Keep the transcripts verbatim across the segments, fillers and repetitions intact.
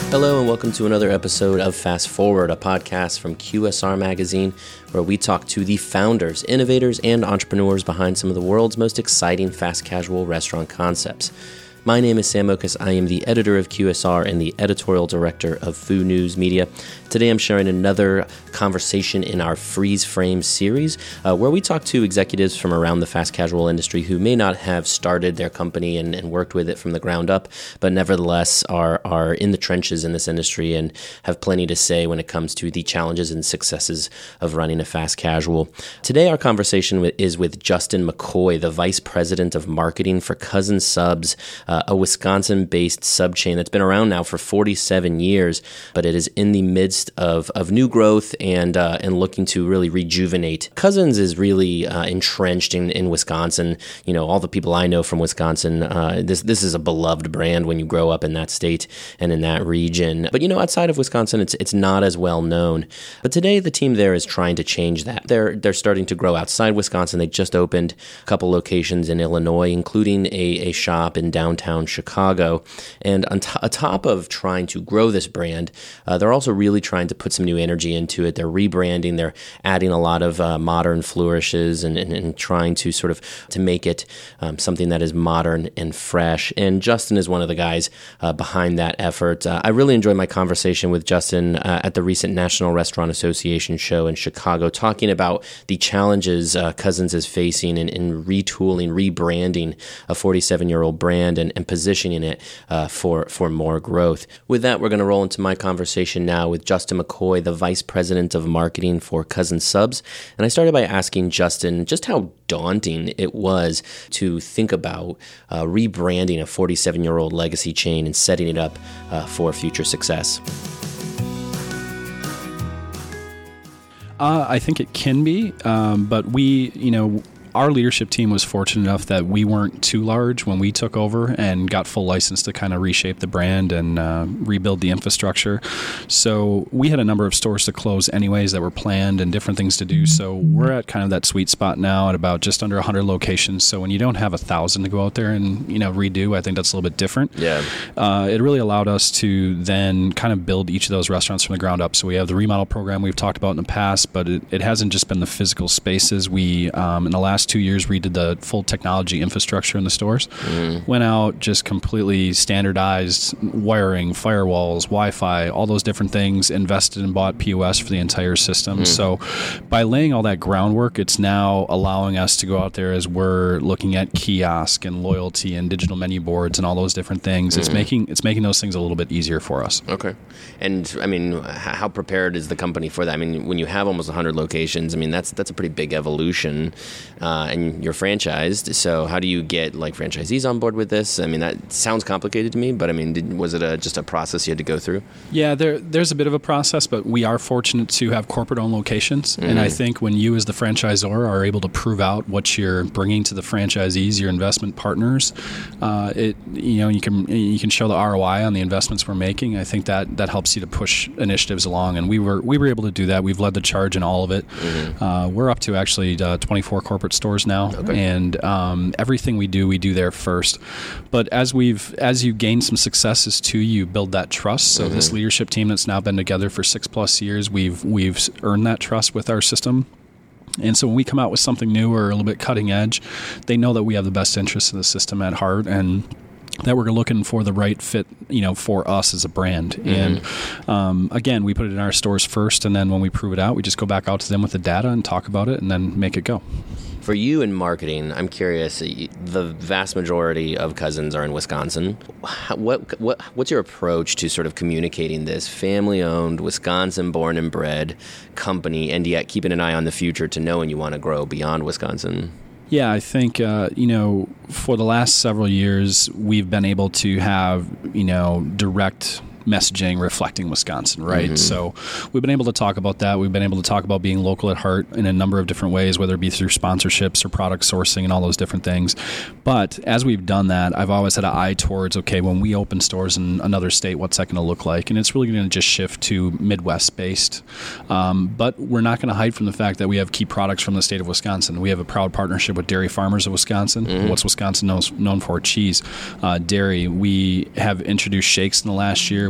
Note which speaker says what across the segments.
Speaker 1: Hello and welcome to another episode of Fast Forward, a podcast from Q S R Magazine, where we talk to the founders, innovators, and entrepreneurs behind some of the world's most exciting fast casual restaurant concepts. My name is Sam Okus. I am the editor of Q S R and the editorial director of Food News Media. Today I'm sharing another conversation in our Freeze Frame series, uh, where we talk to executives from around the fast casual industry who may not have started their company and, and worked with it from the ground up, but nevertheless are, are in the trenches in this industry and have plenty to say when it comes to the challenges and successes of running a fast casual. Today our conversation with, is with Justin McCoy, the Vice President of Marketing for Cousins Subs, uh, a Wisconsin-based sub chain that's been around now for forty-seven years, but it is in the midst of, of new growth and uh, and looking to really rejuvenate. Cousins is really uh, entrenched in, in Wisconsin. You know, all the people I know from Wisconsin, uh, this this is a beloved brand when you grow up in that state and in that region. But, you know, outside of Wisconsin, it's it's not as well known. But today, the team there is trying to change that. They're, they're starting to grow outside Wisconsin. They just opened a couple locations in Illinois, including a, a shop in downtown Chicago. And on, to- on top of trying to grow this brand, uh, they're also really trying to put some new energy into it. They're rebranding. They're adding a lot of uh, modern flourishes and, and, and trying to sort of to make it um, something that is modern and fresh. And Justin is one of the guys uh, behind that effort. Uh, I really enjoyed my conversation with Justin uh, at the recent National Restaurant Association show in Chicago, talking about the challenges uh, Cousins is facing in, in retooling, rebranding a forty-seven-year-old brand and, and positioning it uh, for, for more growth. With that, we're going to roll into my conversation now with Justin McCoy, the Vice President of Marketing for Cousins Subs. And I started by asking Justin just how daunting it was to think about uh, rebranding a forty-seven-year-old legacy chain and setting it up uh, for future success.
Speaker 2: Uh, I think it can be, um, but we, you know, our leadership team was fortunate enough that we weren't too large when we took over and got full license to kind of reshape the brand and uh, rebuild the infrastructure. So we had a number of stores to close anyways that were planned and different things to do. So we're at kind of that sweet spot now at about just under one hundred locations. So when you don't have a thousand to go out there and, you know, redo, I think that's a little bit different.
Speaker 1: Yeah.
Speaker 2: Uh, it really allowed us to then kind of build each of those restaurants from the ground up. So we have the remodel program we've talked about in the past, but it, it hasn't just been the physical spaces. We, um, in the last two years, redid the full technology infrastructure in the stores. Mm. Went out, just completely standardized wiring, firewalls, Wi-Fi, all those different things, invested and bought P O S for the entire system. Mm. So by laying all that groundwork, it's now allowing us to go out there as we're looking at kiosk and loyalty and digital menu boards and all those different things. Mm. It's making it's making those things a little bit easier for us.
Speaker 1: Okay. And I mean, how prepared is the company for that? I mean, when you have almost one hundred locations, I mean, that's that's a pretty big evolution. Uh, and you're franchised, so how do you get like franchisees on board with this? I mean, that sounds complicated to me, but I mean, did, was it a, just a process you had to go through?
Speaker 2: Yeah, there, there's a bit of a process, but we are fortunate to have corporate-owned locations, mm-hmm. and I think when you as the franchisor are able to prove out what you're bringing to the franchisees, your investment partners, uh, it you know you can you can show the R O I on the investments we're making. I think that that helps you to push initiatives along, and we were we were able to do that. We've led the charge in all of it. Mm-hmm. Uh, we're up to actually uh, twenty-four corporate stores now. Okay. And um, everything we do, we do there first. But as we've, as you gain some successes too, you build that trust. So mm-hmm. this leadership team that's now been together for six plus years, we've we've earned that trust with our system. And so when we come out with something new or a little bit cutting edge, they know that we have the best interests of the system at heart and that we're looking for the right fit, you know, for us as a brand. Mm-hmm. And um, again, we put it in our stores first, and then when we prove it out, we just go back out to them with the data and talk about it and then make it go.
Speaker 1: For you in marketing, I'm curious, the vast majority of Cousins are in Wisconsin. What what what's your approach to sort of communicating this family-owned, Wisconsin-born and bred company, and yet keeping an eye on the future to knowing you want to grow beyond Wisconsin?
Speaker 2: Yeah, I think, uh, you know, for the last several years, we've been able to have, you know, direct messaging reflecting Wisconsin, right? Mm-hmm. So we've been able to talk about that. We've been able to talk about being local at heart in a number of different ways, whether it be through sponsorships or product sourcing and all those different things. But as we've done that, I've always had an eye towards, okay, when we open stores in another state, what's that going to look like? And it's really going to just shift to Midwest-based. Um, but we're not going to hide from the fact that we have key products from the state of Wisconsin. We have a proud partnership with Dairy Farmers of Wisconsin. Mm-hmm. What's Wisconsin knows, known for? Cheese. Uh, dairy. We have introduced shakes in the last year with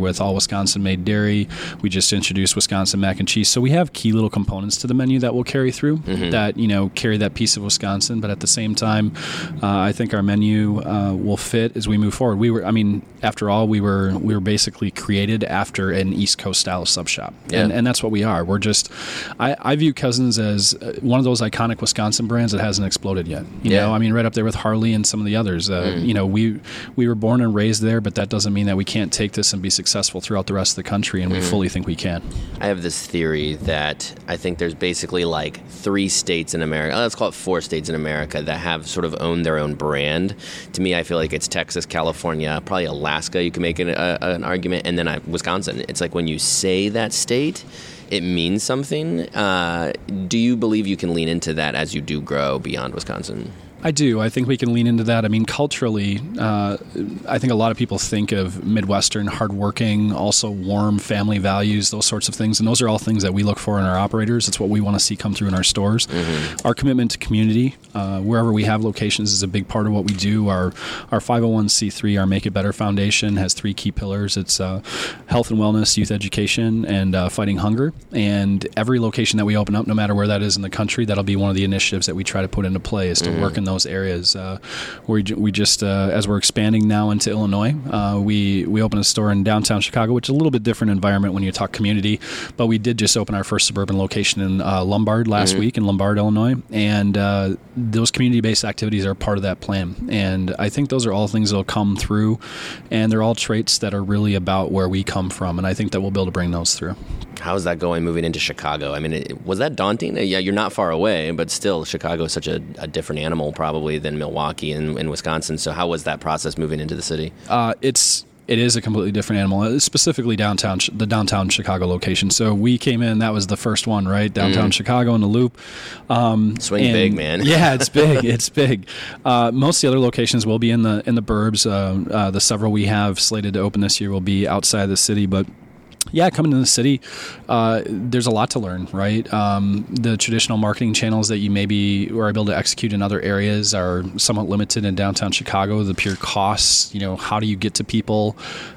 Speaker 2: with all Wisconsin made dairy. We just introduced Wisconsin mac and cheese. So we have key little components to the menu that we'll carry through mm-hmm. that, you know, carry that piece of Wisconsin. But at the same time, uh, I think our menu uh, will fit as we move forward. We were, I mean, after all, we were we were basically created after an East Coast style sub shop. Yeah. And, and that's what we are. We're just, I, I view Cousins as one of those iconic Wisconsin brands that hasn't exploded yet. You yeah. know, I mean, right up there with Harley and some of the others. Uh, mm. You know, we we were born and raised there, but that doesn't mean that we can't take this and be successful throughout the rest of the country, and mm. we fully think we can.
Speaker 1: I have this theory that I think there's basically like three states in America, let's call it four states in America, that have sort of owned their own brand. To me, I feel like it's Texas, California, probably Alaska, you can make an, a, an argument, and then I, Wisconsin. It's like when you say that state, it means something. Uh, do you believe you can lean into that as you do grow beyond Wisconsin?
Speaker 2: I do. I think we can lean into that. I mean, culturally, uh, I think a lot of people think of Midwestern, hardworking, also warm family values, those sorts of things. And those are all things that we look for in our operators. It's what we want to see come through in our stores. Mm-hmm. Our commitment to community, uh, wherever we have locations, is a big part of what we do. Our our five oh one c three, our Make It Better Foundation, has three key pillars. It's uh, health and wellness, youth education, and uh, fighting hunger. And every location that we open up, no matter where that is in the country, that'll be one of the initiatives that we try to put into play, is to mm-hmm. work in those areas. Uh, we we just uh, as we're expanding now into Illinois, uh, we we opened a store in downtown Chicago, which is a little bit different environment when you talk community. But we did just open our first suburban location in uh, Lombard last mm-hmm. week in Lombard, Illinois, and uh, those community-based activities are part of that plan. And I think those are all things that'll come through, and they're all traits that are really about where we come from. And I think that we'll be able to bring those through.
Speaker 1: How's that going moving into Chicago? I mean, it, was that daunting? Yeah, you're not far away, but still, Chicago is such a, a different animal probably than Milwaukee and, and Wisconsin. So how was that process moving into the city?
Speaker 2: Uh, it's it is a completely different animal, specifically downtown, the downtown Chicago location. So we came in, that was the first one, right? Downtown mm. Chicago in the Loop.
Speaker 1: Um, Swing and, big, man.
Speaker 2: Yeah, it's big. It's big. Uh, most of the other locations will be in the in the burbs. Uh, uh, the several we have slated to open this year will be outside the city, but yeah, coming to the city, uh, there's a lot to learn, right? Um, the traditional marketing channels that you maybe are able to execute in other areas are somewhat limited in downtown Chicago. The pure costs, you know, how do you get to people?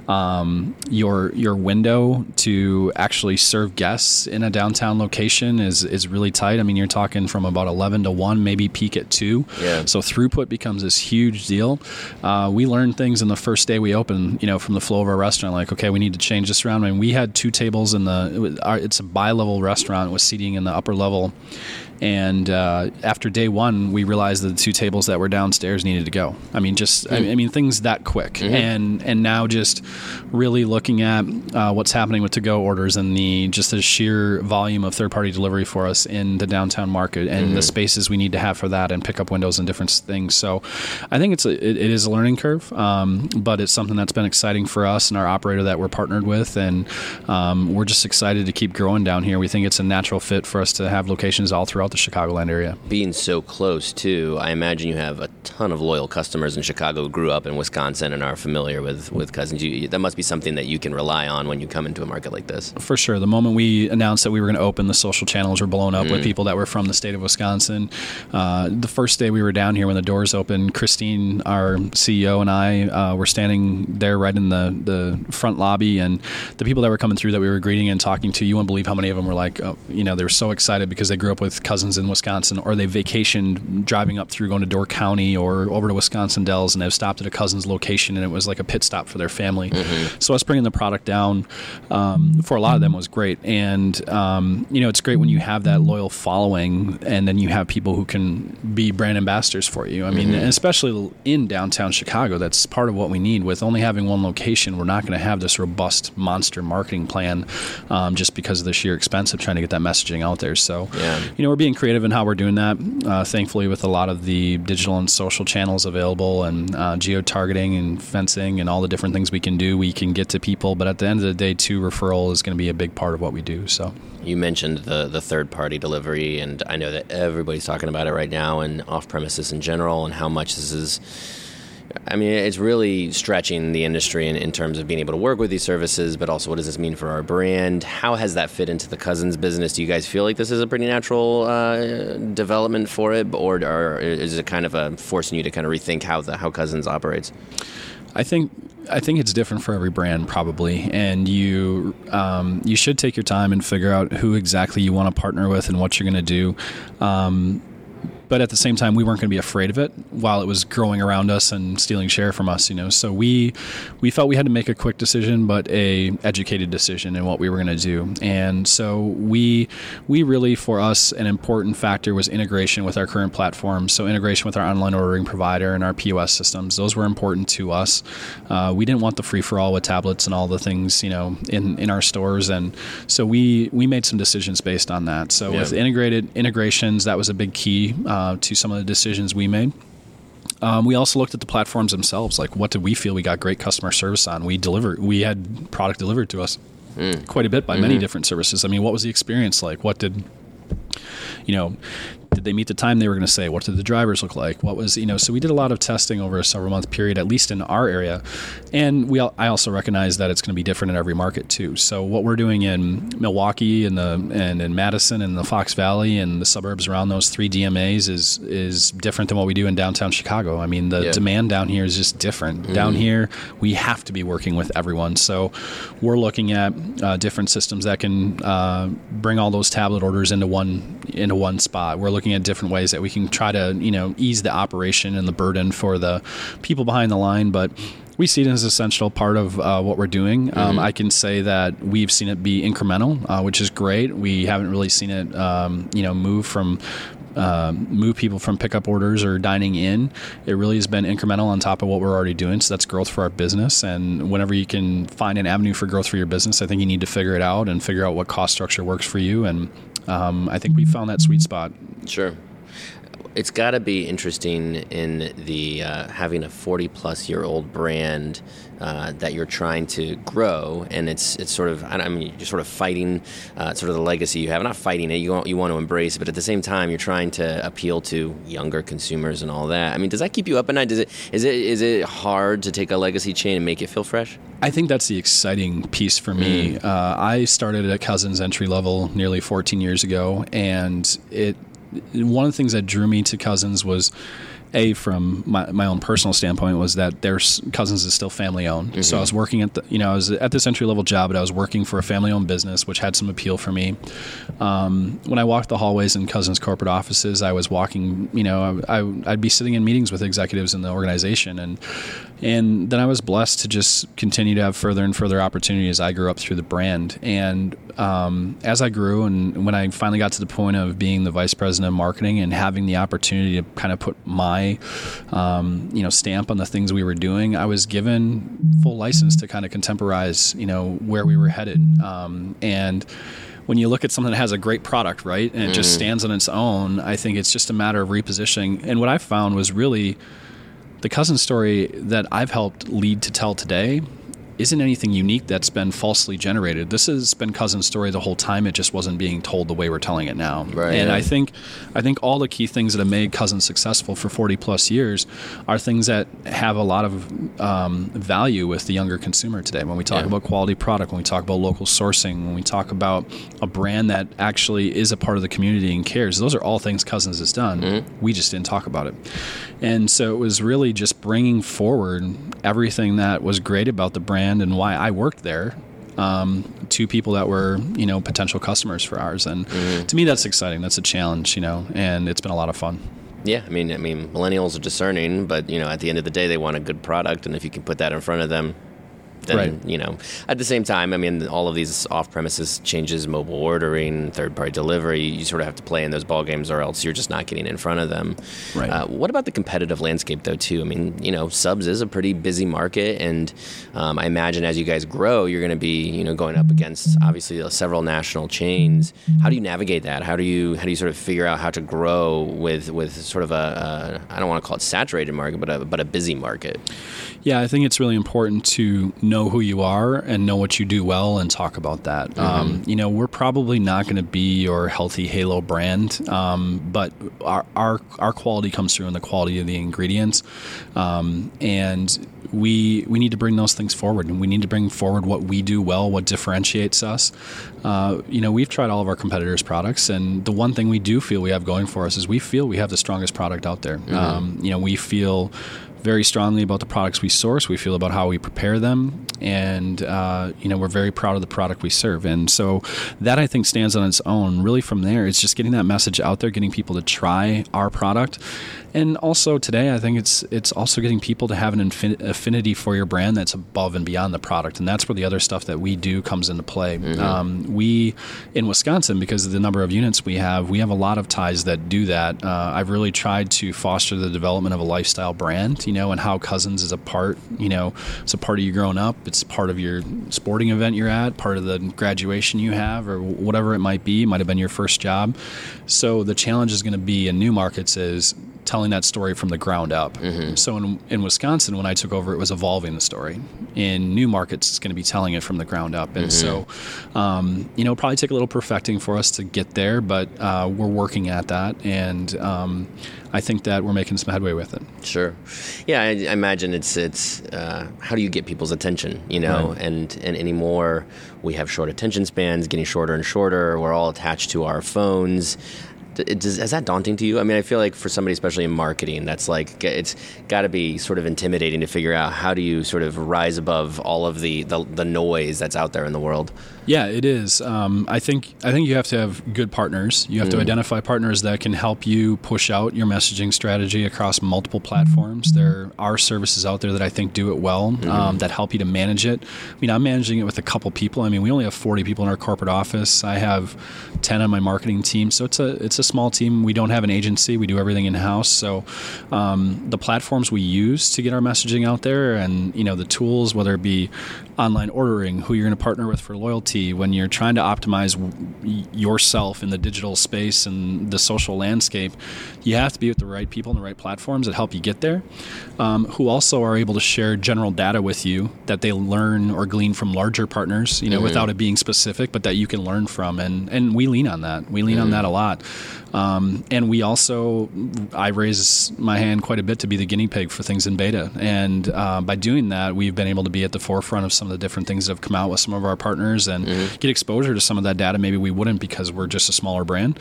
Speaker 2: Um, your your window to actually serve guests in a downtown location is is really tight. I mean, you're talking from about eleven to one, maybe peak at two. Yeah. So throughput becomes this huge deal. Uh, we learned things in the first day we opened, you know, from the flow of our restaurant, like, okay, we need to change this around. I mean, we had two tables in the, it was, our, it's a bi-level restaurant with seating in the upper level. And uh, after day one, we realized that the two tables that were downstairs needed to go. I mean, just mm. I, I mean things that quick. Mm-hmm. And and now just really looking at uh, what's happening with to-go orders and the just the sheer volume of third-party delivery for us in the downtown market and mm-hmm. the spaces we need to have for that and pickup windows and different things. So I think it's a, it, it is a learning curve, um, but it's something that's been exciting for us and our operator that we're partnered with, and um, we're just excited to keep growing down here. We think it's a natural fit for us to have locations all throughout the Chicagoland area.
Speaker 1: Being so close, too, I imagine you have a ton of loyal customers in Chicago who grew up in Wisconsin and are familiar with, with Cousins. You, that must be something that you can rely on when you come into a market like this.
Speaker 2: For sure. The moment we announced that we were going to open, the social channels were blown up mm. with people that were from the state of Wisconsin. Uh, the first day we were down here when the doors opened, Christine, our C E O, and I uh, were standing there right in the, the front lobby, and the people that were coming through that we were greeting and talking to, you wouldn't believe how many of them were like, oh, you know, they were so excited because they grew up with Cousins in Wisconsin, or they vacationed driving up through going to Door County or over to Wisconsin Dells, and they've stopped at a Cousins location, and it was like a pit stop for their family. Mm-hmm. So us bringing the product down um, for a lot of them was great. And um, you know, it's great when you have that loyal following, and then you have people who can be brand ambassadors for you. I mean, mm-hmm. especially in downtown Chicago, that's part of what we need. With only having one location, we're not going to have this robust monster marketing plan um, just because of the sheer expense of trying to get that messaging out there. So, yeah. you know, we're being creative in how we're doing that. Uh, thankfully, with a lot of the digital and social channels available, and uh, geo-targeting and fencing and all the different things we can do, we can get to people. But at the end of the day, too, referral is going to be a big part of what we do. So
Speaker 1: you mentioned the the third-party delivery, and I know that everybody's talking about it right now, and off-premises in general, and how much this is. I mean, it's really stretching the industry in, in terms of being able to work with these services, but also what does this mean for our brand? How has that fit into the Cousins business? Do you guys feel like this is a pretty natural uh, development for it, or, or is it kind of a forcing you to kind of rethink how the how Cousins operates?
Speaker 2: I think I think it's different for every brand, probably, and you um, you should take your time and figure out who exactly you want to partner with and what you're going to do. Um, But at the same time, we weren't going to be afraid of it while it was growing around us and stealing share from us, you know. So we we felt we had to make a quick decision, but a educated decision in what we were going to do. And so we we really, for us, an important factor was integration with our current platform. So integration with our online ordering provider and our P O S systems. Those were important to us. Uh, we didn't want the free for all with tablets and all the things, you know, in, in our stores. And so we we made some decisions based on that. So yeah. with integrated integrations, that was a big key. Uh, to some of the decisions we made. Um, we also looked at the platforms themselves. Like, what did we feel we got great customer service on? We delivered, we had product delivered to us mm. quite a bit by mm-hmm. many different services. I mean, what was the experience like? What did, you know, did they meet the time they were going to say? What did the drivers look like? What was, you know, so we did a lot of testing over a several month period, at least in our area. And we, I also recognize that it's going to be different in every market too. So what we're doing in Milwaukee and the, and in Madison and the Fox Valley and the suburbs around those three D M As is, is different than what we do in downtown Chicago. I mean, the yeah. demand down here is just different. Mm-hmm. Down here, we have to be working with everyone. So we're looking at uh, different systems that can uh, bring all those tablet orders into one, into one spot. We're looking at different ways that we can try to, you know, ease the operation and the burden for the people behind the line, but we see it as an essential part of uh, what we're doing. Mm-hmm. Um, I can say that we've seen it be incremental, uh, which is great. We haven't really seen it, um, you know, move from uh, move people from pickup orders or dining in. It really has been incremental on top of what we're already doing. So that's growth for our business. And whenever you can find an avenue for growth for your business, I think you need to figure it out and figure out what cost structure works for you. And um, I think we found that sweet spot.
Speaker 1: Sure. It's got to be interesting in the uh, having a forty plus year old brand uh, that you're trying to grow, and it's it's sort of I mean you're sort of fighting uh, sort of the legacy you have. Not fighting it, you want, you want to embrace it, but at the same time you're trying to appeal to younger consumers and all that. I mean, does that keep you up at night? Does it is it is it hard to take a legacy chain and make it feel fresh?
Speaker 2: I think that's the exciting piece for me. Mm. Uh, I started at Cousins entry level nearly fourteen years ago, and it. One of the things that drew me to Cousins was, A, from my, my own personal standpoint, was that their Cousins is still family owned. Mm-hmm. So I was working at the, you know, I was at this entry level job, but I was working for a family owned business, which had some appeal for me. Um, when I walked the hallways in Cousins corporate offices, I was walking, you know, I, I, I'd be sitting in meetings with executives in the organization, and and then I was blessed to just continue to have further and further opportunity as I grew up through the brand. And um, as I grew, and when I finally got to the point of being the vice president of marketing and having the opportunity to kind of put my, um, you know, stamp on the things we were doing, I was given full license to kind of contemporize, you know, where we were headed. Um, and when you look at something that has a great product, right, and it mm. just stands on its own, I think it's just a matter of repositioning. And what I found was really the Cousins story that I've helped lead to tell today isn't anything unique that's been falsely generated. This has been Cousins' story the whole time. It just wasn't being told the way we're telling it now.
Speaker 1: Right,
Speaker 2: and
Speaker 1: yeah.
Speaker 2: I think I think all the key things that have made Cousins successful for forty plus years are things that have a lot of um, value with the younger consumer today. When we talk yeah. about quality product, when we talk about local sourcing, when we talk about a brand that actually is a part of the community and cares, those are all things Cousins has done. Mm-hmm. We just didn't talk about it. And so it was really just bringing forward everything that was great about the brand and why I worked there um, to people that were, you know, potential customers for ours. And mm-hmm. to me, that's exciting. That's a challenge, you know, and it's been a lot of fun.
Speaker 1: Yeah, I mean, I mean, millennials are discerning, but, you know, at the end of the day, they want a good product. And if you can put that in front of them, then,
Speaker 2: right.
Speaker 1: you know, at the same time, I mean, all of these off-premises changes, mobile ordering, third-party delivery, you sort of have to play in those ball games or else you're just not getting in front of them.
Speaker 2: Right.
Speaker 1: Uh, what about the competitive landscape, though, too? I mean, you know, subs is a pretty busy market, and um, I imagine as you guys grow, you're going to be, you know, going up against, obviously, several national chains. How do you navigate that? How do you how do you sort of figure out how to grow with, with sort of a, a, I don't want to call it saturated market, but a, but a busy market?
Speaker 2: Yeah, I think it's really important to know who you are and know what you do well and talk about that. Mm-hmm. Um, you know, we're probably not going to be your healthy halo brand, um, but our, our our quality comes through in the quality of the ingredients, um, and we we need to bring those things forward, and we need to bring forward what we do well, what differentiates us. Uh, you know, we've tried all of our competitors' products, and the one thing we do feel we have going for us is we feel we have the strongest product out there. Mm-hmm. Um, you know, we feel very strongly about the products we source. We feel about how we prepare them, and uh, you know, we're very proud of the product we serve. And so that, I think, stands on its own. Really, from there, it's just getting that message out there, getting people to try our product. And also today, I think it's it's also getting people to have an infin- affinity for your brand that's above and beyond the product. And that's where the other stuff that we do comes into play. Mm-hmm. Um, we, in Wisconsin, because of the number of units we have, we have a lot of ties that do that. Uh, I've really tried to foster the development of a lifestyle brand, you know, and how Cousins is a part, you know, it's a part of you growing up. It's part of your sporting event you're at, part of the graduation you have, or whatever it might be. It might have been your first job. So the challenge is going to be in new markets is telling that story from the ground up. Mm-hmm. So in, in Wisconsin, when I took over, it was evolving the story. In new markets, it's going to be telling it from the ground up. And mm-hmm. so, um, you know, probably take a little perfecting for us to get there, but uh, we're working at that. And um, I think that we're making some headway with it.
Speaker 1: Sure. Yeah, I, I imagine it's, it's uh, how do you get people's attention, you know? Right. And, and anymore, we have short attention spans, getting shorter and shorter. We're all attached to our phones. Does, is that daunting to you? I mean, I feel like for somebody, especially in marketing, that's like, it's got to be sort of intimidating to figure out how do you sort of rise above all of the, the, the noise that's out there in the world.
Speaker 2: Yeah, it is. Um, I think I think you have to have good partners. You have mm. to identify partners that can help you push out your messaging strategy across multiple platforms. There are services out there that I think do it well, mm. um, that help you to manage it. I mean, I'm managing it with a couple people. I mean, we only have forty people in our corporate office. I have ten on my marketing team, so it's a it's a small team. We don't have an agency. We do everything in-house. So um, the platforms we use to get our messaging out there, and you know, the tools, whether it be online ordering, who you're going to partner with for loyalty, when you're trying to optimize yourself in the digital space and the social landscape, you have to be with the right people and the right platforms that help you get there, um, who also are able to share general data with you that they learn or glean from larger partners, you know, mm-hmm. without it being specific, but that you can learn from. And, and we lean on that. We lean mm-hmm. on that a lot. Um, and we also, I raise my hand quite a bit to be the guinea pig for things in beta. And uh, by doing that, we've been able to be at the forefront of some of the different things that have come out with some of our partners and mm-hmm. get exposure to some of that data maybe we wouldn't because we're just a smaller brand.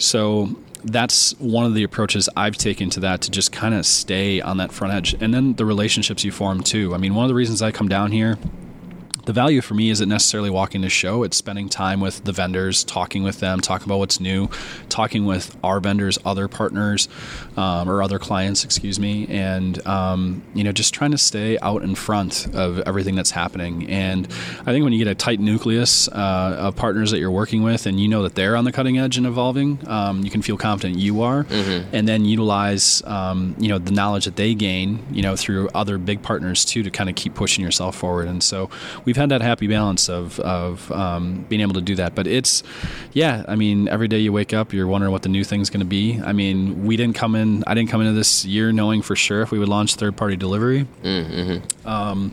Speaker 2: So that's one of the approaches I've taken to that, to just kind of stay on that front edge. And then the relationships you form too. I mean, one of the reasons I come down here, the value for me isn't necessarily walking the show. It's spending time with the vendors, talking with them, talking about what's new, talking with our vendors, other partners, um, or other clients, excuse me, and um, you know, just trying to stay out in front of everything that's happening. And I think when you get a tight nucleus uh, of partners that you're working with, and you know that they're on the cutting edge and evolving, um, you can feel confident you are, mm-hmm. and then utilize um, you know, the knowledge that they gain, you know, through other big partners too, to kind of keep pushing yourself forward. And so we've had that happy balance of of um, being able to do that. But it's, yeah, I mean, every day you wake up, you're wondering what the new thing's going to be. I mean, we didn't come in, I didn't come into this year knowing for sure if we would launch third-party delivery. Mm-hmm. Um,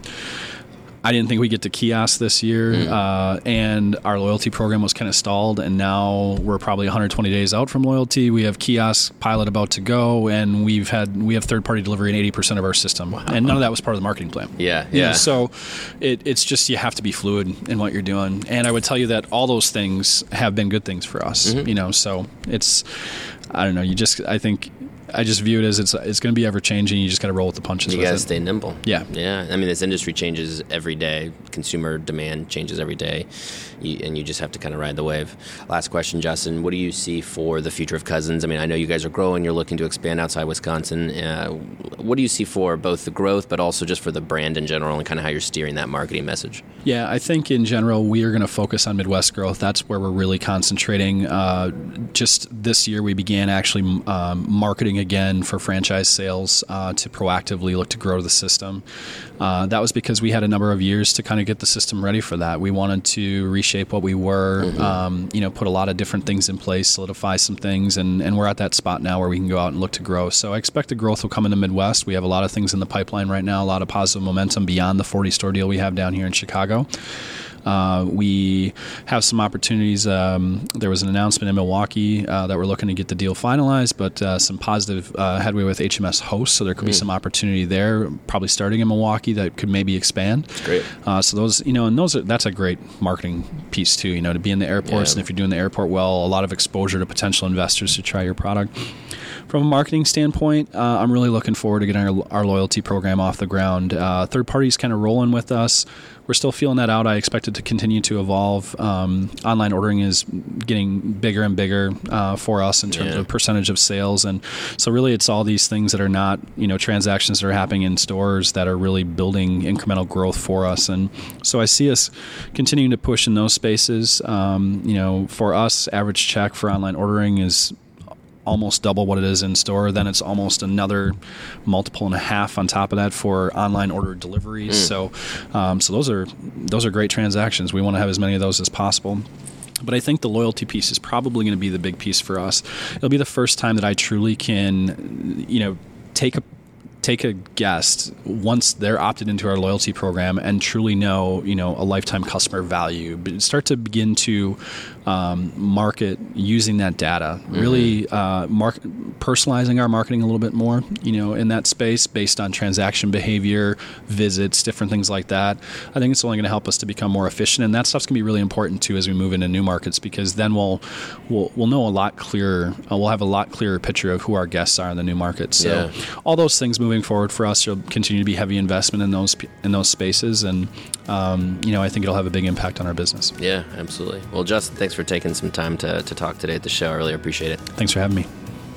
Speaker 2: I didn't think we'd get to kiosk this year, mm. uh, and our loyalty program was kind of stalled, and now we're probably one hundred twenty days out from loyalty. We have kiosk pilot about to go, and we've had we have third-party delivery in eighty percent of our system, wow. and none of that was part of the marketing plan.
Speaker 1: Yeah, yeah.
Speaker 2: yeah so it, it's just, you have to be fluid in what you're doing, and I would tell you that all those things have been good things for us. Mm-hmm. You know, so it's, I don't know. You just, I think. I just view it as it's it's going to be ever changing. You just got to roll with the punches.
Speaker 1: You
Speaker 2: got
Speaker 1: to stay nimble.
Speaker 2: Yeah,
Speaker 1: yeah. I mean, this industry changes every day. Consumer demand changes every day, you, and you just have to kind of ride the wave. Last question, Justin. What do you see for the future of Cousins? I mean, I know you guys are growing. You're looking to expand outside Wisconsin. Uh, what do you see for both the growth, but also just for the brand in general, and kind of how you're steering that marketing message?
Speaker 2: Yeah, I think in general we are going to focus on Midwest growth. That's where we're really concentrating. Uh, just this year, we began actually um, marketing again for franchise sales uh, to proactively look to grow the system. Uh, that was because we had a number of years to kind of get the system ready for that. We wanted to reshape what we were, mm-hmm. um, you know, put a lot of different things in place, solidify some things, and, and we're at that spot now where we can go out and look to grow. So I expect the growth will come in the Midwest. We have a lot of things in the pipeline right now, a lot of positive momentum beyond the forty-store deal we have down here in Chicago. Uh, we have some opportunities. Um, there was an announcement in Milwaukee uh, that we're looking to get the deal finalized, but uh, some positive uh, headway with H M S Host, so there could mm. be some opportunity there, probably starting in Milwaukee, that could maybe expand.
Speaker 1: That's great.
Speaker 2: Uh, so those, you know, and those are, that's a great marketing piece too, you know, to be in the airports, yeah. and if you're doing the airport well, a lot of exposure to potential investors to try your product. From a marketing standpoint, uh, I'm really looking forward to getting our, our loyalty program off the ground. Uh, third parties kind of rolling with us. We're still feeling that out. I expect it to continue to evolve. Um, online ordering is getting bigger and bigger uh, for us in terms yeah. of percentage of sales. And so really it's all these things that are not, you know, transactions that are happening in stores that are really building incremental growth for us. And so I see us continuing to push in those spaces. Um, you know, for us, average check for online ordering is almost double what it is in store. Then it's almost another multiple and a half on top of that for online order deliveries. Mm. So, um, so those are those are great transactions. We want to have as many of those as possible. But I think the loyalty piece is probably going to be the big piece for us. It'll be the first time that I truly can, you know, take a take a guest once they're opted into our loyalty program and truly know, you know, a lifetime customer value, but start to begin to um, market using that data, mm-hmm. really uh, mark, personalizing our marketing a little bit more, you know, in that space based on transaction behavior, visits, different things like that. I think it's only going to help us to become more efficient, and that stuff's going to be really important too as we move into new markets, because then we'll we'll, we'll know a lot clearer, uh, we'll have a lot clearer picture of who our guests are in the new markets. So yeah. all those things moving forward for us, there'll continue to be heavy investment in those in those spaces, and um, you know, I think it'll have a big impact on our business.
Speaker 1: Yeah, absolutely. Well, Justin, thanks for taking some time to, to talk today at the show. I really appreciate it.
Speaker 2: Thanks for having me.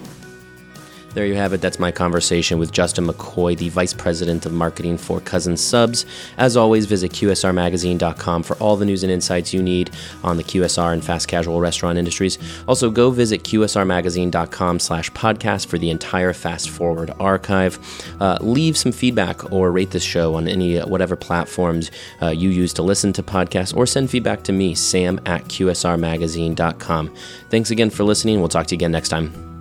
Speaker 1: There you have it. That's my conversation with Justin McCoy, the Vice President of Marketing for Cousins Subs. As always, visit Q S R magazine dot com for all the news and insights you need on the Q S R and fast casual restaurant industries. Also, go visit Q S R magazine dot com slash podcast for the entire Fast Forward archive. Uh, leave some feedback or rate this show on any whatever platforms uh, you use to listen to podcasts, or send feedback to me, Sam at Q S R magazine dot com. Thanks again for listening. We'll talk to you again next time.